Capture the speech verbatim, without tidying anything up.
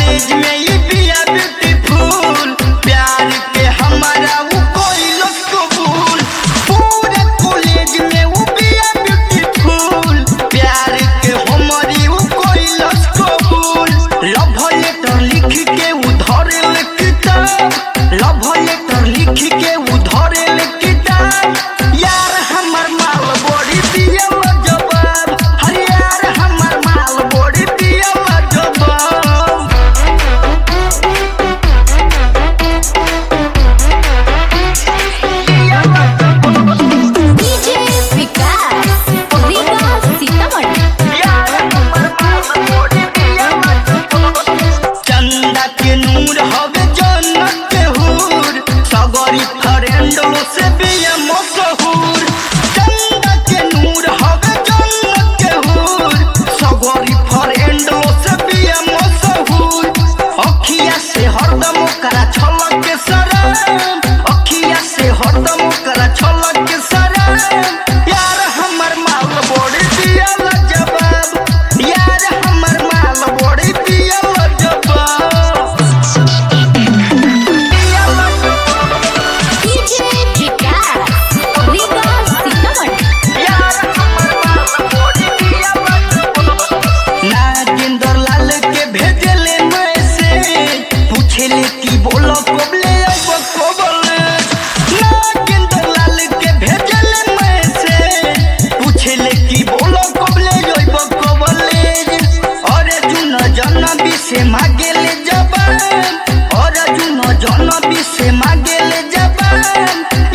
College में ये बिया ब्यूटीफुल, प्यार के हमारा वो कोई लोग कबूल। पूरे कॉलेज में वो बिया ब्यूटीफुल, प्यार के हमारी वो कोई लोग कबूल। लव लेटर लिख के उधर लिखता, लव लेटर लिख के उधर लिखता। यार हमर माल बड़ी दिया जवाब, हर यार हमर माल बड़ी दिया जवाब। डीजे विकास रीगा सीतामढ़ी। यार हमर माल बड़ी दिया जवाब। चंदा के नूर हवे जन्नत के हूर, सगरी फ्रेंडो से बिया मशहूर। चंदा के नूर हवे जन्नत के हूर, सगरी फ्रेंडो से बिया मशहूर। अखिया से हरदम करा छलक के सराम, अखिया से हरदम करा छलक के सराम। यार हमर माल बड़ी दिया जवाब, यार हमर माल बड़ी दिया जवाब। डीजे विकास रीगा सीतामढ़ी। यार हमर माल बड़ी दिया जवाब। नागेंद्र लाल के भेजले मैसेज, पूछले की बोलो कबले अब कबलेज। नागेंद्र लाल के भेजले मैसेज, पूछले की बोलो कबले अब कबलेज। और जुन जनबी से मांगेले जवाब, और जुन जनबी से मांगेले जवाब।